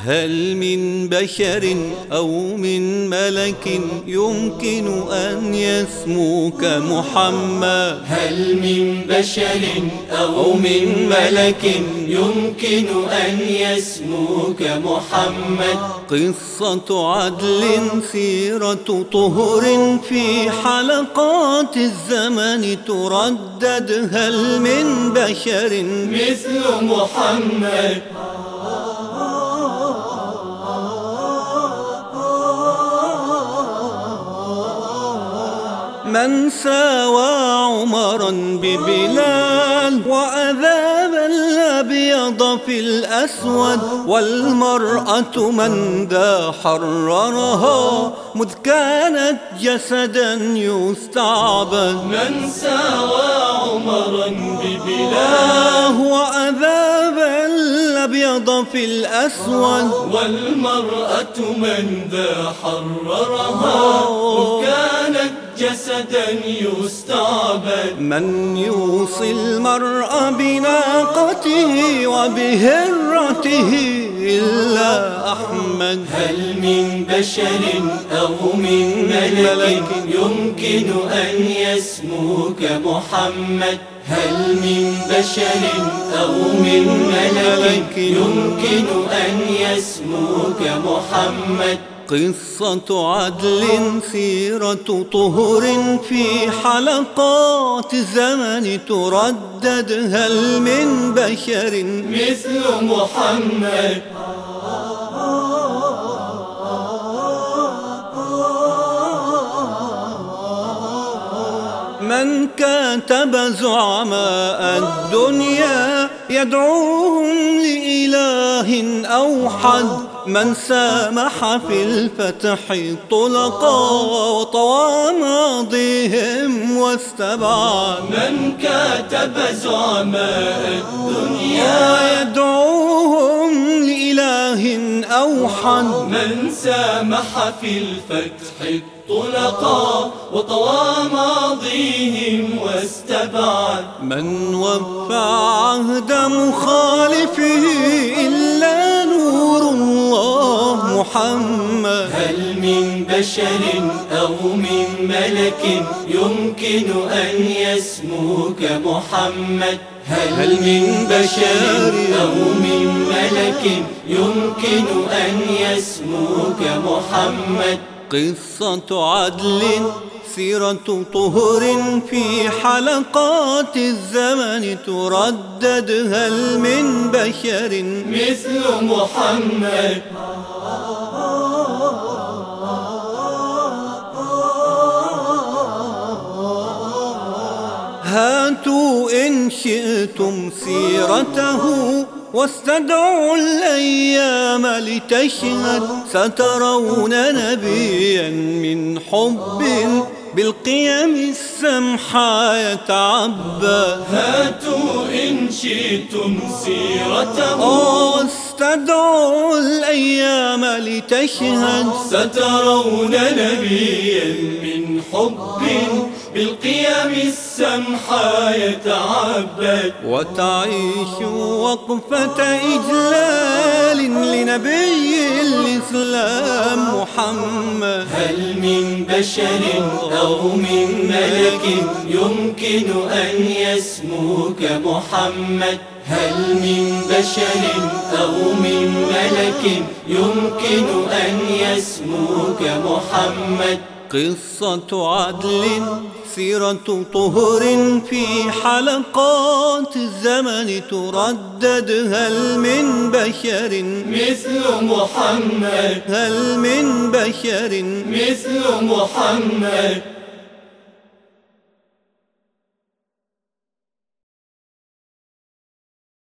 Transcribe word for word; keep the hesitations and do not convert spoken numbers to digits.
هل من بشر أو من ملك يمكن أن يسموك محمد؟ هل من بشر أو من ملك يمكن أن يسموك محمد؟ قصة عدل سيرة طهر في حلقات الزمن تردد. هل من بشر مثل محمد؟ من ساوى عمرا ببلال وأذاب الأبيض في الأسود، والمرأة من ذا حررها مذ كانت جسدا يستعبد. من ساوى عمرا ببلال وأذاب الأبيض في الأسود، والمرأة من ذا حررها مذ كانت جسدا يستعبد. من يوصي المرء بناقته وبهرته إلا أحمد؟ هل من بشر أو من ملك يمكن أن يسموك محمد؟ هل من بشر أو من ملك يمكن أن يسموك محمد؟ قصة عدل سيرة طهر في حلقات الزمن تردد. هل من بشر مثل محمد؟ من كاتب زعماء الدنيا يدعوهم لإله أوحد، من سامح في الفتح طلقا وطوى ماضيهم واستبعد. من كاتب زعماء الدنيا يدعوهم لإله أوحد، من سامح في الفتح طلقا وطوى ماضيهم واستبعد. من وفى عهد مخالفه إلا نور الله محمد؟ هل من بشر أو من ملك يمكن أن يسموك محمد؟ هل من بشر أو من ملك يمكن أن يسموك محمد؟ قصة عدل سيرة طهر في حلقات الزمن تردد. هل من بشر مثل محمد؟ هاتوا إن شئتم سيرته واستدعوا الأيام لتشهد، سترون نبيا من حب بالقيم السمحة يتعبى. هاتوا إن شئتم سيرته واستدعوا الأيام لتشهد، سترون نبيا من حب بالقيم السمحة يتعبد. وتعيشوا وقفة إجلال لنبي الإسلام محمد. هل من بشر أو من ملك يمكن أن يسموك محمد؟ هل من بشر أو من ملك يمكن أن يسموك محمد؟ قصة عدل سيرة طهر في حلقات الزمن تردد. هل من بشر مثل محمد؟ هل من بشر مثل محمد؟